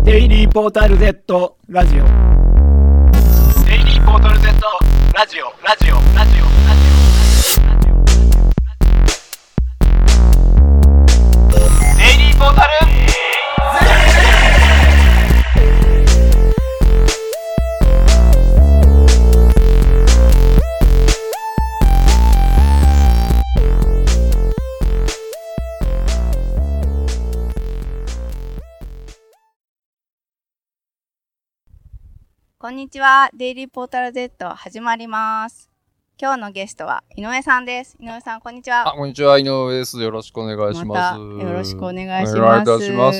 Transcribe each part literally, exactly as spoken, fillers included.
デイリーポータル Z ラジオデイリーポータル Z ラジオラジオラジオラジオデイリーポータル Z。 こんにちは。デイリーポータル Z 始まります。今日のゲストは井上さんです。井上さん、こんにちは。 あ、こんにちは。井上です。よろしくお願いします。 またよろしくお願いします。 お願いいたします。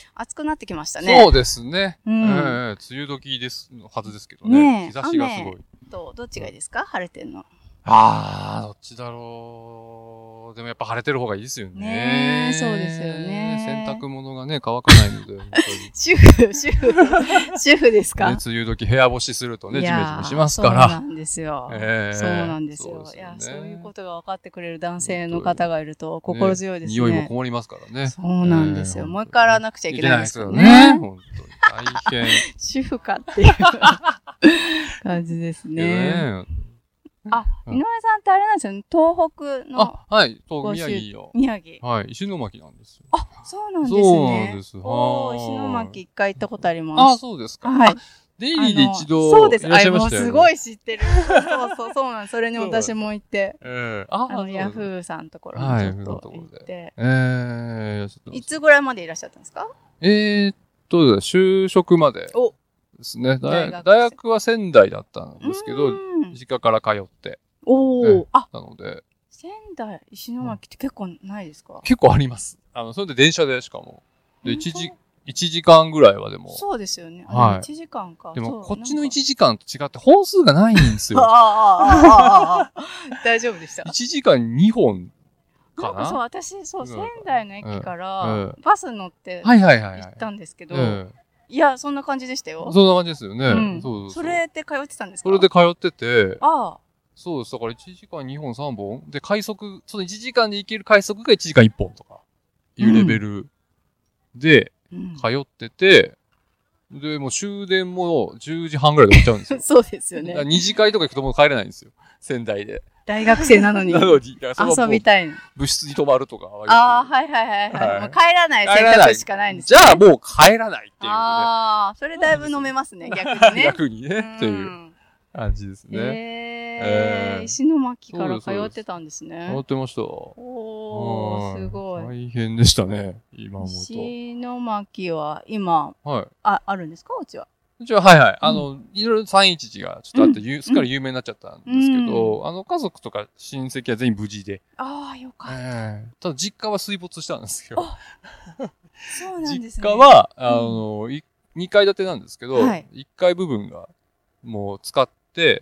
暑くなってきましたね。 そうですね。うん、えー、梅雨時ですはずですけどね。ね、日差しがすごい。 とどっちがいいですか？晴れてんの。 ああ、どっちだろう。でもやっぱ晴れてる方がいいですよね。 ね、そうですよね。 洗濯物がね、乾かないので。本当に主婦、主婦、主婦ですか？ ね、梅雨時部屋干しするとね、ジメジメしますから。 そうなんですよ。えー、そうなんですよ。そうですよね。いや、そういうことが分かってくれる男性の方がいると心強いですね。 匂いもこもりますからね。 そうなんですよ。もう一回洗わなくちゃいけないですよね。 ね。本当に大変。 主婦かっていう感じですね。あ、井上さんってあれなんですよね。東北の。 あ、はい。東宮城よ。 宮城。 はい。石巻なんですよ。 あ、そうなんですね。 そうなんです。 おー、石巻一回行ったことあります。 あ、そうですか。 はい。 デイリーで一度。 そうです。 いらっしゃいましたよね。 もうすごい知ってる。そうそう、そうなんです。それに私も行って。 ええ。 あの、ヤフーさんのところにちょっと行って。 ええ。 いつぐらいまでいらっしゃったんですか？ えーっと、就職まで。おですね。大学は仙台だったんですけど、実家から通って。 おー、あ、 なので。 仙台、石巻って結構ないですか？ 結構あります。あの、それで電車でしかも。で、一時、一時間ぐらいはでも。 そうですよね。 はい。 一時間か。 でも、こっちの一時間と違って本数がないんですよ。 ああ、ああ、大丈夫でした。 一時間にほんかな？ そう、私、そう、仙台の駅からバス乗って行ったんですけど、いや、そんな感じでしたよ。 そんな感じですよね。うん、 そうそうそう。それで通ってたんですか？ それで通ってて、 ああ。 そうです。だからいちじかんにほんさんぼんで、快速、そのいちじかんで行ける快速がいちじかんいっぽんとかいうレベルで通ってて、うん、で、もう終電もじゅうじはんぐらいで終わっちゃうんですよ。 そうですよね。 二次会とか行くともう帰れないんですよ。仙台で。 大学生なのに。なのに。遊びたいの。 部室に泊まるとか。 ああ、はいはいはい、はい。もう帰らない選択しかないんですね。じゃあもう帰らないっていう、ね。 ああ、それだいぶ飲めますね、逆にね。 逆にね、っていう感じですね。 えー、石巻から通ってたんですね。 通ってました。 おー、すごい。 大変でしたね、今思うと。 石巻は今、 はい、 あ、あるんですか？うちは。 うちは、はいはい。あの、いろいろさんいちいちがちょっとあって、すっかり有名になっちゃったんですけど、あの、家族とか親戚は全員無事で。 ああ、よかった。 ただ、実家は水没したんですよ。 そうなんですね。 実家は、あの、にかい建てなんですけど、いっかい部分がもう使って、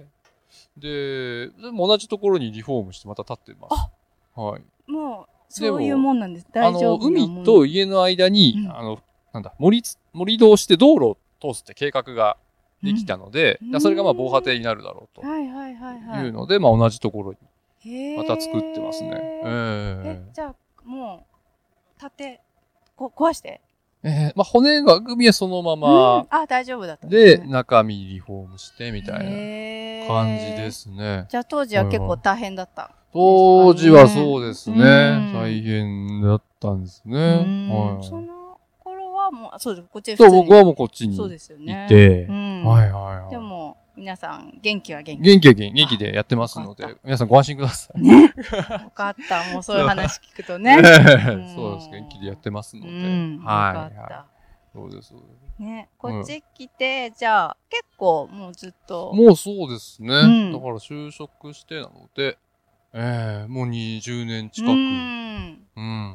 で、でも同じところにリフォームしてまた建ってます。はい。 もう、そういうもんなんです。大丈夫。 あの、海と家の間に、あの、なんだ、森、森道して道路を通すって計画ができたので、うん、それがまあ防波堤になるだろうというので、まあ同じところにまた作ってますね。えー、えじゃあもう建てこ壊して、 えー、まあ骨が組はそのまま、 うん、あ大丈夫だったんです、ね、で中身リフォームしてみたいな感じですね。 じゃあ当時は結構大変だった。 当時はそうですね、うん、大変だったんですね。はい。 そのもうそうです。こっちそう、僕はもうこっちにいて。 そうですよね。 うん、はいはいはい。 でも、皆さん、元気は元気。 元気は元気。元気でやってますので、皆さんご安心ください。 ね。よかった。もうそういう話聞くとね。 そうです。元気でやってますので。はい。よかった。 そうです、そうです。 ね。こっち来て、じゃあ、結構もうずっと。 もうそうですね。だから就職してなので、ええ、もうにじゅうねん近く。うん。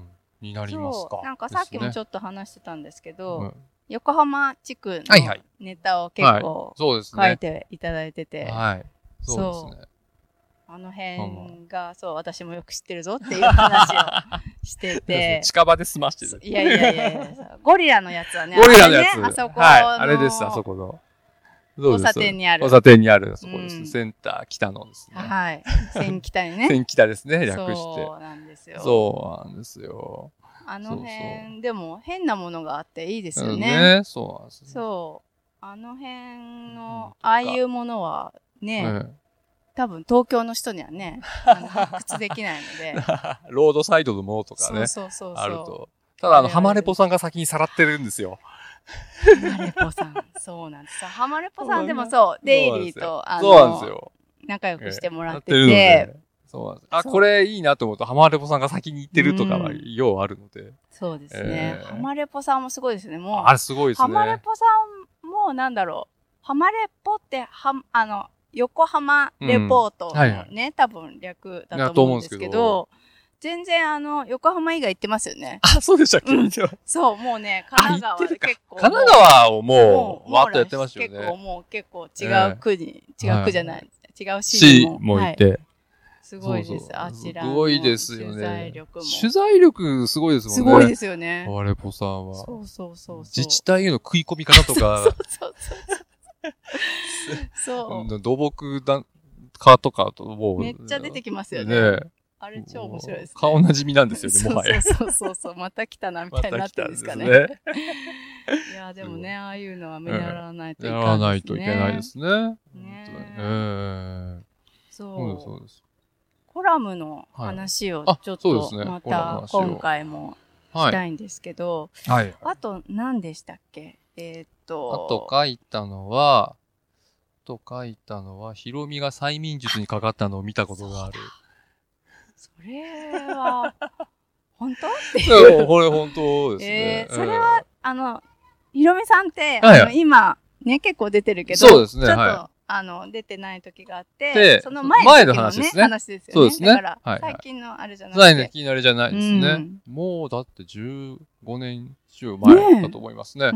になりますか。 なんかさっきもちょっと話してたんですけど、うん、横浜地区のネタを結構書いていただいてて、 はい、そうですね。 あの辺がそう私もよく知ってるぞっていう話をしてて、 近場で済ましてる。 いやいやいやいや、ゴリラのやつはね、 ゴリラのやつ、 あそこはい、あれですあそこの。 交差点にある。 交差点にある、そこです。センター北のですね。 はい。千北にね。 千北ですね、略して。 そうなんですよ。 そうなんですよ。 あの辺でも変なものがあっていいですよね。 ね、そうなんですね。 そう。あの辺の、ああいうものはね、 ね多分東京の人にはね、あの発掘できないので。 ロードサイドのものとかね、 そうそうそうそうあると。ただ、あの、ハマレポさんが先にさらってるんですよ。 ハマレポさん。そうなんです。ハマレポさんでもそう、デイリーと、あの、 そうなんですよ。 仲良くしてもらってえて、 てそうなんです。あ、これいいなと思うと、ハマレポさんが先に行ってるとかは、ようあるので。 そうですね。 えー、 ハマレポさんもすごいですね。もう。 あれすごいですね。 ハマレポさんも、なんだろう。ハマレポって、は、あの、横浜レポートのね、うんはいはい、多分略だと思うんですけど、全然あの、横浜以外行ってますよね。 あ、そうでしたっけ、うん、 そう、もうね、神奈川で結構。 神奈川をもう、わーっとやってましたよね。 結構もう結構違う区に、えー、違う区じゃない、はい、違う市にも。 市もいて。はい、 すごいです、そうそうあちらの。 すごいですよね。 取材力も。 取材力すごいですもんね。 すごいですよね。 ハマレポさんは。 そうそうそう。 自治体への食い込み方とか。 そうそうそうそう。 そう。土木だ、かとかともう。 めっちゃ出てきますよね。ねあれ超面白いですね。 顔なじみなんですよね、もはや。 そうそうそう。また来たな、みたいになってるんですかね。ねいや、でもね、ああいうのは見習わないといけないですね。 やらないといけないですね。 ねえ。 そう。 そうです。 コラムの話をちょっと、また今回もしたいんですけど、あと何でしたっけえっと。 あと書いたのは、と書いたのは、ヒロミが催眠術にかかったのを見たことがある。 それは、本当っていう。 これ本当ですね。 えー、それは、あの、ヒロミさんって、あの、今、ね、結構出てるけど、 そうですね。 ちょっと、 はい、 あの、出てない時があって、その前の、ね、 前の話ですね。 話ですよね。 そうですね。 だから、 はい、 最近のあれじゃなくて。 最近のあれじゃないですね。うん、もう、だってじゅうごねん以上前だと思いますね。ねうん、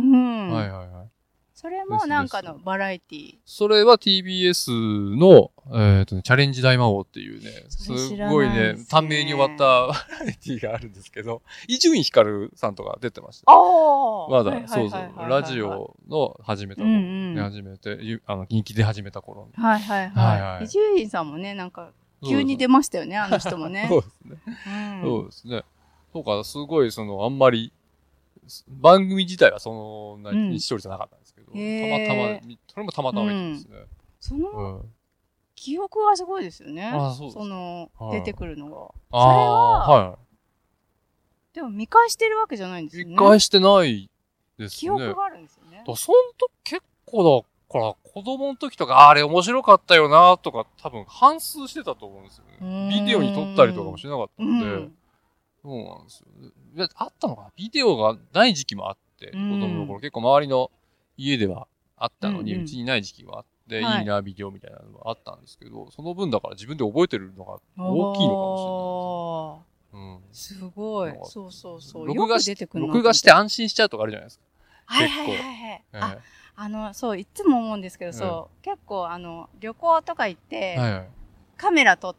はいはいはい。 それもなんかのバラエティー。 それは ティービーエス の、えっとね、チャレンジ大魔王っていうね、すごいね、短命に終わったバラエティーがあるんですけど、伊集院光さんとか出てました。 ああまだ、そうそう、ラジオの始めた頃、ね、始めて、あの、人気で始めた頃。 はいはいはい。伊集院さんもね、なんか、急に出ましたよね、あの人もね。 そうですね。そうですね。そうか、すごい、その、あんまり、番組自体はそんなに視聴率じゃなかったんですけど、たまたま、それもたまたま見てですね。 その、記憶がすごいですよね。 あ、そうです。 その、出てくるのが。 ああ、はい。 でも見返してるわけじゃないんですよね。 見返してないですね。 記憶があるんですよね。 そんと結構だから、子供の時とか、あれ面白かったよなとか、多分反数してたと思うんですよね。ビデオに撮ったりとかもしなかったんで。そうなんですよ。あったのかなビデオがない時期もあって、子供の頃結構周りの家ではあったのに、うちにない時期もあって、いいなビデオみたいなのがあったんですけど、その分だから自分で覚えてるのが大きいのかもしれないです。 すごい。そうそうそう。 録画して、録画して安心しちゃうとかあるじゃないですか。 はいはいはいはい。あの、そう、いつも思うんですけど、そう、結構あの、旅行とか行って、カメラ撮って、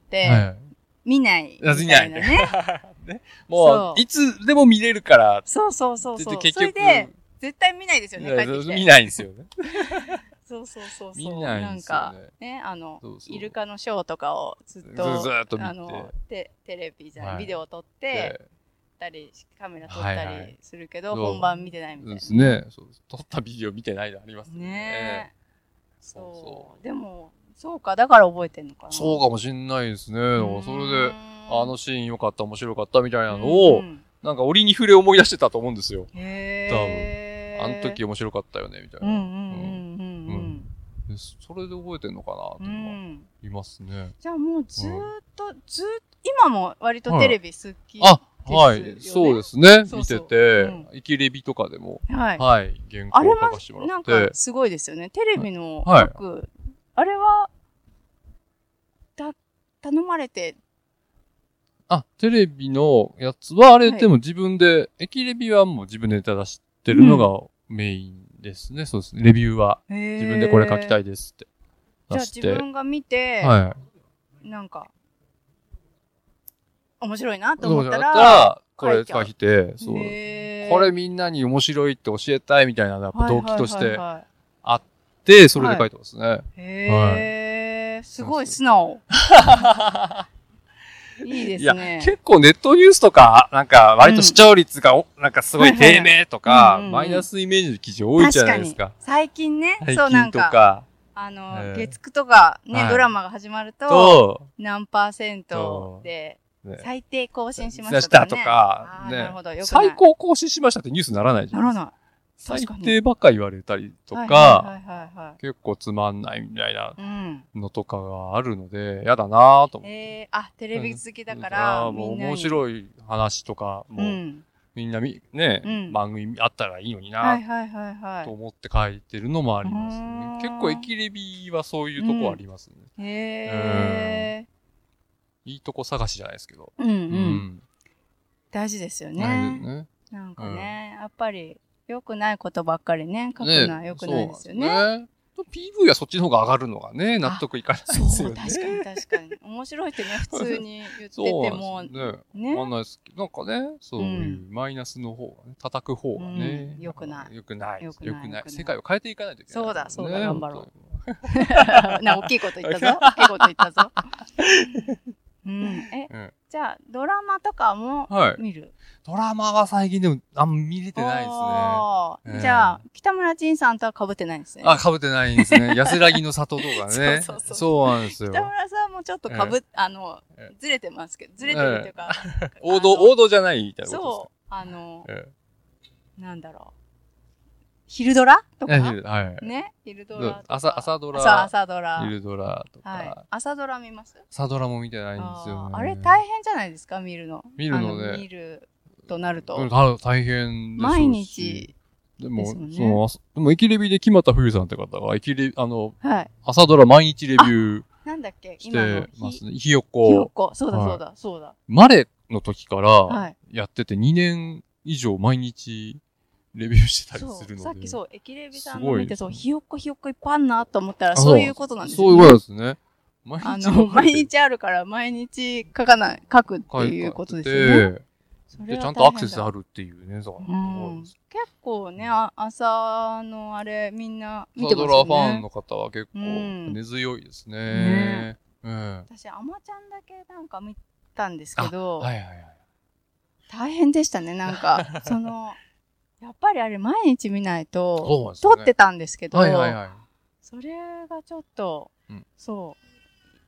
見ないみたいなね。 もう、いつでも見れるから。 そうそうそうそう。結局。それで、絶対見ないですよね、帰ってきて。 見ないんですよね。 そうそうそうそう。 見ないんですよね。 なんか、ね、あの、イルカのショーとかをずっと、 ずっと見て。 あの、テレビじゃない、ビデオを撮って、たり、カメラ撮ったりするけど、本番見てないみたいな。 そうですね。撮ったビデオ見てないのありますね。 ねそうそう。でも、そうか、だから覚えてんのかな。 そうかもしんないですね。それで、あのシーン良かった、面白かったみたいなのを、なんか折に触れ思い出してたと思うんですよ。 へ多分。あの時面白かったよね、みたいな。 うんうんうんうんうん。それで覚えてんのかなっていうのはいますね。 じゃあもうずーっと、ずーっと、今も割とテレビ好き。 あ、はい。そうですね。見てて、イキレビとかでも、はい。原稿を書かせてもらって。 なんかすごいですよね。テレビの書く、あれは、た、頼まれて。 あ、テレビのやつは、あれでも自分で、エキレビはもう自分でネタ出してるのがメインですね。そうですね。レビューは。自分でこれ書きたいですって。 じゃあ自分が見て、 はい。 なんか、面白いなと思ったら、 これ書いて、そう。これみんなに面白いって教えたいみたいな、やっぱ動機としてあって、それで書いてますね。 へー。すごい素直。 いいですね。 いや、結構ネットニュースとか、なんか割と視聴率が、うん、なんかすごい低迷とか、マイナスイメージの記事多いじゃないですか。 確かに。最近ね、 最近そうなんか、 かあの、 えー、 月くとかね、はい、ドラマが始まると、何パーセントで、最低更新しましたとか、ね。とか、 ね、なるほど。よくない。最高更新しましたってニュースにならないじゃないですか。ならない。最低ばっか言われたりとか、結構つまんないみたいなのとかがあるので、やだなぁと思って。 えー、あ、テレビ好きだから、 うん、もう面白い話とか、もう、うん、みんなみ、ね、うん、番組あったらいいのになぁと思って書いてるのもありますね。結構エキレビはそういうとこありますね。 うん、へー。いいとこ探しじゃないですけど。 うんうん。うん、大事ですよね。ねなんかね、うん、やっぱり、良くないことばっかりね、書くのは良くないですよね。ねねピーブイ はそっちの方が上がるのがね、納得いかないですよね。 そう、確かに確かに。面白いってね、普通に言ってても。 そうね。ね。わかんないですけど、なんかね、そういうマイナスの方がね、叩く方がね。 良、うん、くない。 良くない。良くない。世界を変えていかないといけない、 ね。そうだ、そうだ、頑張ろう。な、大きいこと言ったぞ。大きいこと言ったぞ。うん、え、うん、じゃあ、ドラマとかも見る、はい、 ドラマは最近でもあんま見れてないですね。じゃあ、北村仁さんとは被ってないんですね。 あ、被ってないんですね。安らぎの里とかね。そうそうそう。そうなんですよ。 北村さんもちょっと被っ、えー、あの、ずれてますけど、ずれてるっていうか。 えー、王道、王道じゃないみたいなことですか。 そう、あの、えー、なんだろう。昼ドラとか、はい、ね。昼ドラとか。 朝、朝ドラ。 そう、朝ドラ。 昼ドラとか。 はい。朝ドラ見ます？ 朝ドラも見てないんですよね。 あ, あれ大変じゃないですか、見るの。 見るので。 見るとなると。 うん、大変です。 毎日。 でも、でね、その、でも、エキレビで木俣冬さんって方が、エキレビ、あの、はい、朝ドラ毎日レビュー。 なんだっけしてますね。ひよこ。 ひよこ。そうだそうだ、はい、そうだ。 マレの時からやっててにねん以上毎日レビューしてたりするので。 さっきそう、エキレビさんの見てそう、ひよこひよこいっぱいあんなと思ったらそういうことなんですね。そういうことですね。 毎日あの、毎日あるから毎日書かない、書くっていうことですよね。 で、ちゃんとアクセスあるっていうね、そう。 うん、結構ね、あ朝のあれ、みんな見てますよね。 朝ドラファンの方は結構根強いですね。うんねうん、私、アマちゃんだけなんか見たんですけど、はいはいはい、大変でしたね、なんか、その、やっぱりあれ毎日見ないと、ね、撮ってたんですけど、はいはいはい、それがちょっと、うん、そう、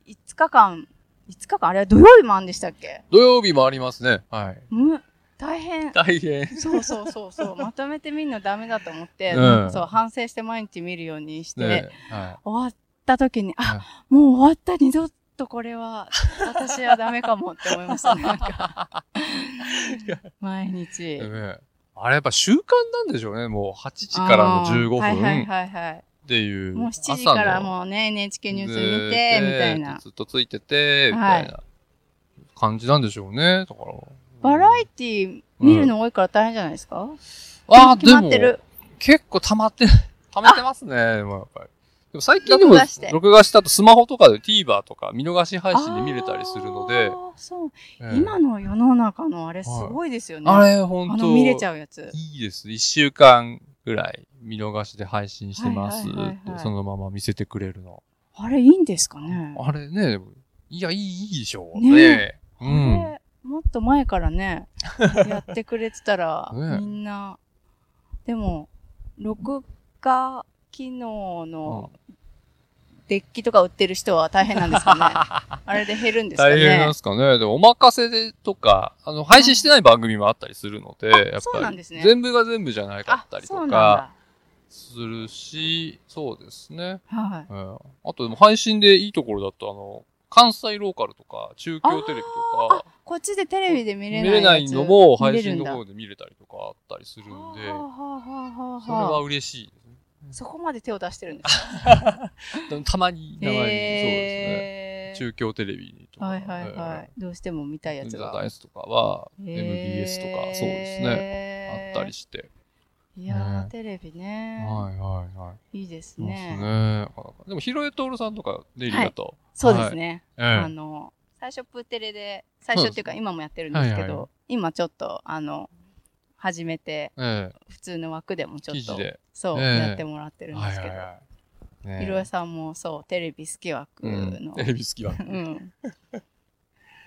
いつかかん、いつかかん、あれは土曜日もあるんでしたっけ？ 土曜日もありますね。はい。 む、大変。 大変。 そうそうそうそう。まとめて見るのダメだと思って、うん、そう、反省して毎日見るようにして、ねはい、終わった時に、あ、はい、もう終わった、二度とこれは、私はダメかもって思いましたね。なんか毎日。 ね、あれやっぱ習慣なんでしょうね。もうはちじからのじゅうごふん。はいはいはいはい。っていう。 もうしちじからもうね、エヌエイチケー ニュース見て、みたいな。 ずっとついてて、みたいな感じなんでしょうね。だから。 バラエティ見るの多いから大変じゃないですか？うん、 ああ、でも、結構溜まって、溜めてますね。でもやっぱり。でも最近でも、録画して。録画したとスマホとかで TVer とか見逃し配信で見れたりするので。ああ、 そう、えー。今の世の中のあれすごいですよね。 はい、あれ、ほんと。あの見れちゃうやつ。 いいです。一週間ぐらい見逃しで配信してますって、はいはいはいはい、そのまま見せてくれるの。 あれいいんですかね？ あれね、いや、いい、いいでしょうね。ねうん。あれもっと前からね、やってくれてたら、ね、みんな、でも、録画機能のデッキとか売ってる人は大変なんですかね。あれで減るんですかね。 大変なんですかね。でもお任せでとか、あの、配信してない番組もあったりするので、やっぱり。そうなんですね。全部が全部じゃなかったりとか、するし、そうですね。はい。うん、あとでも配信でいいところだと、あの、関西ローカルとか、中京テレビとか、 こっちでテレビで見れない見れないのも配信の方で見れたりとかあったりするんで、それは嬉しいですね。 そこまで手を出してるんですか？ たまに、たまに、そうですね。中京テレビとか。 はいはいはい。どうしても見たいやつが。 ザ・ダイスとかは、エムビーエス とか、そうですね。あったりして。 いやー、テレビね。 はいはいはい。 いいですね。 でも、ヒロエトールさんとか、デイリーだと。 そうですね。あの、最初プーテレで、最初っていうか今もやってるんですけど、今ちょっと、あの、始めて、普通の枠でもちょっと、そう、やってもらってるんですけど、ヒロエさんもそう、テレビ好き枠の。 テレビ好き枠。うん。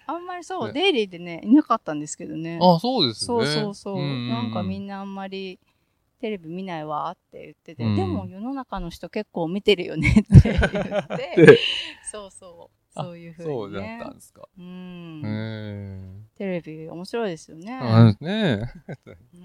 あんまりそう、ね、デイリーでね、いなかったんですけどね。 あ、そうですね。 そうそうそう。 うんうん、 なんかみんなあんまりテレビ見ないわって言ってて、うん、でも世の中の人結構見てるよねって言って、そうそう。そういうふうに、ね。 そうだったんですか。 うん。 へテレビ面白いですよね。 あねうん。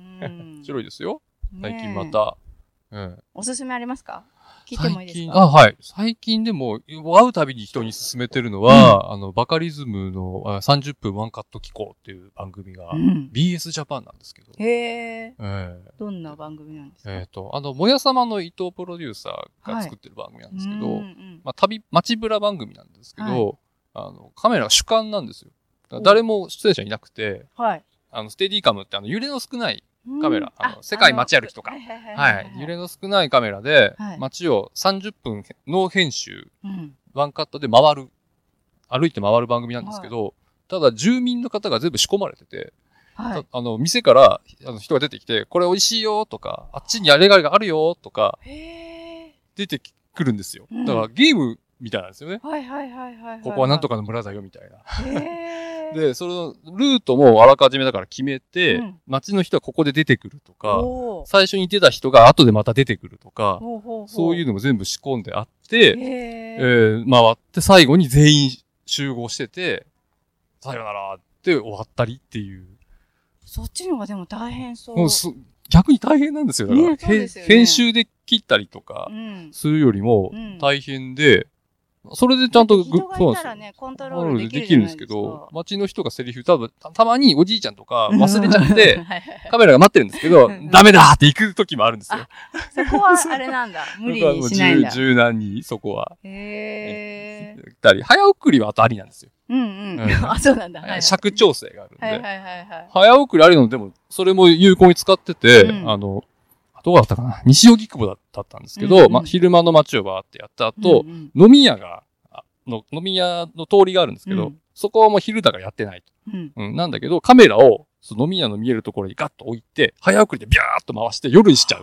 面白いですよ。最近また。 うん、おすすめありますか？聞いてもいいですか？ あ、はい。最近でも、会うたびに人に勧めてるのは、うん、あの、バカリズムのさんじゅっぷんワンカット機構っていう番組が、うん、ビーエス ジャパンなんですけど。 へー。えー、どんな番組なんですか？ えっ、ー、と、あの、もやさまの伊藤プロデューサーが作ってる番組なんですけど、はい、うんうん、まあ、旅、街ブラ番組なんですけど、はい、あの、カメラが主観なんですよ。誰も出演者いなくて、はい。あの、ステディカムってあの、揺れの少ないカメラ、あの、世界街歩きとか、はい。揺れの少ないカメラで、街をさんじゅっぷんノー編集、ワンカットで回る、歩いて回る番組なんですけど、ただ住民の方が全部仕込まれてて、あの、店からあの人が出てきて、これ美味しいよとか、あっちにあれがあるよとか、出てくるんですよ。だからゲームみたいなんですよね。 はいはいはいはい。 ここはなんとかの村だよみたいな。で、そのルートもあらかじめだから決めて、うん、街の人はここで出てくるとか、最初に出た人が後でまた出てくるとか、ほうほうほうそういうのも全部仕込んであって、えー、回って最後に全員集合してて、さよならって終わったりっていう。 そっちの方がでも大変そう。 もう逆に大変なんですよ。だから、ねね、編集で切ったりとかするよりも大変で、うんうんそれでちゃんと、 人がいたらね、コントロールできるじゃないですか。できるんですけど、 街の人がセリフ多分、たまにおじいちゃんとか忘れちゃって、カメラが待ってるんですけど、ダメだって行く時もあるんですよ。 そこはあれなんだ。無理にしないんだ。 柔軟に、そこは。 へー。 たり、早送りはあとありなんですよ。 うんうん。あ、そうなんだ。 尺調整があるんで。 はいはいはいはい。 早送りあるのでも、それも有効に使ってて、あの、どうだったかな西荻窪だったんですけど、ま、昼間の街をバーってやった後、飲み屋が、の飲み屋の通りがあるんですけど、うん、そこはもう昼だからやってないと、うんうん。なんだけど、カメラをその飲み屋の見えるところにガッと置いて、早送りでビャーっと回して夜にしちゃう。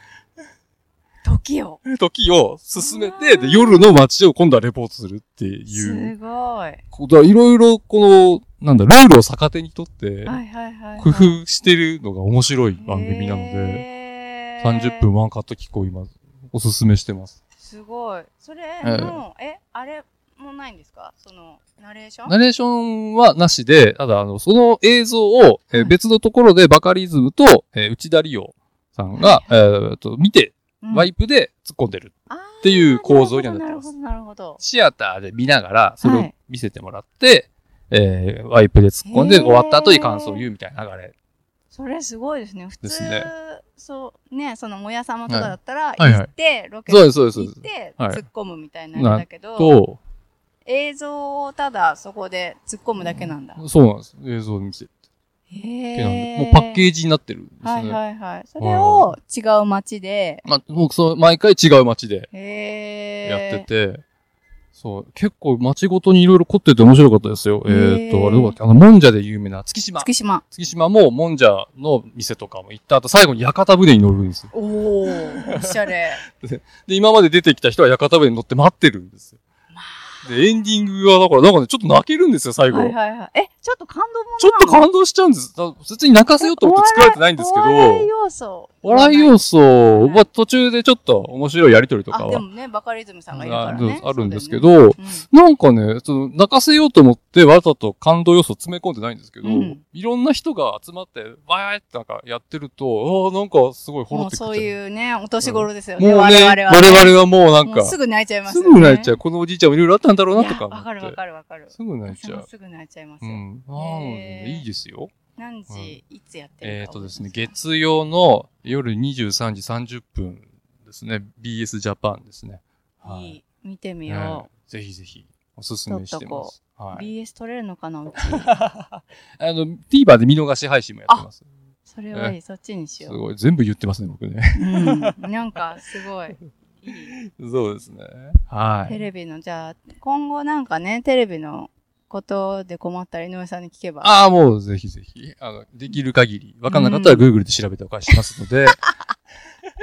時を。 時を進めて、で、夜の街を今度はレポートするっていう。 すごい。 いろいろこの、なんだ、ルールを逆手にとって、工夫してるのが面白い番組なので、さんじゅっぷんワンカット機構今、おすすめしてます。 すごい。それの、え、えあれ、もうないんですかその、ナレーションナレーションはなしで、ただ、あの、その映像を、えー、別のところでバカリズムと、えー、内田理央さんが、はいはい、えー、と、見て、うん、ワイプで突っ込んでるっていう構造にはなってます。 なるほど、なるほど。 シアターで見ながら、それを見せてもらって、はい、えー、ワイプで突っ込んで終わった後に感想を言うみたいな流れ。 それすごいですね。普通、ですね、そうね、そのもやさまとかだったら、はい、行って、はいはい、ロケに行って、突っ込むみたいなのだけど、はい映像をただそこで突っ込むだけなんだ。 そうなんです。映像を見せる。へー。もうパッケージになってるんですね。 はいはいはい。それを違う街で。 ま、僕そう、毎回違う街で。へー。やってて。そう。結構街ごとにいろいろ凝ってて面白かったですよ。えーっと、あれどこだっけあの、もんじゃで有名な月島。 月島。 月島ももんじゃの店とかも行った後、最後に屋形船に乗るんですよ。 おー、おしゃれ。 で、今まで出てきた人は屋形船に乗って待ってるんですよ。で、エンディングは、だから、なんかね、ちょっと泣けるんですよ、最後。 はいはいはい。え、ちょっと感動もちょっと感動しちゃうんです。別に泣かせようと思って作られてないんですけど。 笑い要素。 笑い要素は途中でちょっと面白いやりとりとかは。 あ、でもね、バカリズムさんがいるからね。 あるんですけど、ねうん、なんかね、その泣かせようと思ってわざと感動要素詰め込んでないんですけど、うん、いろんな人が集まって、わーってなんかやってると、ああ、なんかすごいほろってくる。 そういうね、お年頃ですよね、 うん、もうね、 我々は、ね。 我々はもうなんか。 すぐ泣いちゃいますよね。すぐ泣いちゃう。このおじいちゃんもいろいろあったんだろうなとか思って。 わかるわかるわかる。 すぐ泣いちゃう。 すぐ泣いちゃいますよ。 うん。なのでね、いいですよ。 何時、うん、いつやってるか。 えっとですね、月曜の夜にじゅうさんじさんじゅっぷんですね。ビーエス ジャパンですね。 はい。いい見てみよう、ぜひぜひおすすめしてます。 はい、ビーエス 撮れるのかなうち。 あの TVer で見逃し配信もやってます。 それはいい、そっちにしよう。 すごい全部言ってますね僕ね。 うん。なんかすごい。いいそうですね。はい。 テレビのじゃあ今後なんかねテレビのことで困ったら井上さんに聞けば。 ああ、もうぜひぜひ。あの、できる限り。わかんなかったら Google で調べてお返ししますので。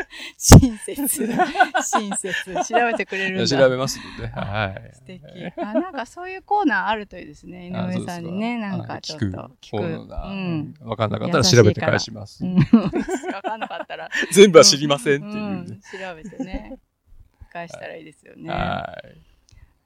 親切。親切。調べてくれるんだ。 調べますので。はい。 素敵。あ、なんかそういうコーナーあるといいですね。井上さんにね、なんかちょっと聞く。 コーナー。うん。わかんなかったら調べて返します。 わかんなかったら。 全部は知りませんっていう。 調べてね。返したらいいですよね。 はい。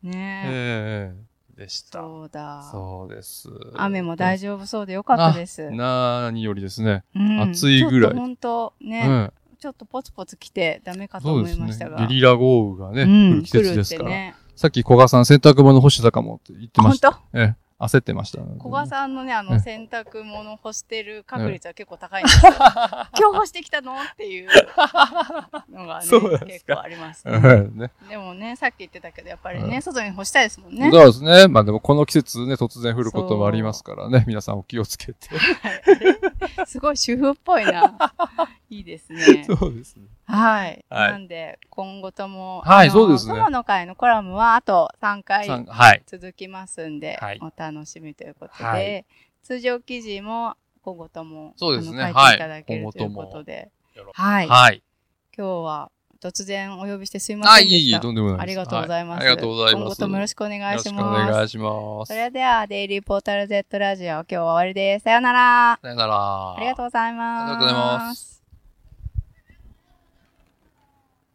ねえ。でした。 そうだ。 そうです。 雨も大丈夫そうでよかったです。 なによりですね。暑いぐらい。 本当ね。ちょっとポツポツ来てダメかと思いましたが。 ゲリラ豪雨がね、来る季節ですから。さっき古賀さん洗濯物干してたかもって言ってました。本当？ええ。焦ってました。 古賀さんのね、あの、洗濯物干してる確率は結構高いんですよ。今日干してきたのっていうのがね、結構ありますね。でもね、さっき言ってたけど、やっぱりね、外に干したいですもんね。 そうですね。まあでもこの季節ね、突然降ることもありますからね、皆さんお気をつけて。 すごい主婦っぽいな。いいですね。 そうですね。 はい。なんで、今後とも、 はい、そうですね。 友の会のコラムはあとさんかい続きますんで、お楽しみということで、通常記事も今後とも書いていただけるということで、はい。はい。今日は突然お呼びしてすいませんでした。あ、いい、いい、 とんでもないです。 ありがとうございます。 ありがとうございます。 今後ともよろしくお願いします。よろしくお願いします。 それでは、デイリーポータル Z ラジオ、今日は終わりです。さよなら。 さよなら。 ありがとうございます。 ありがとうございます。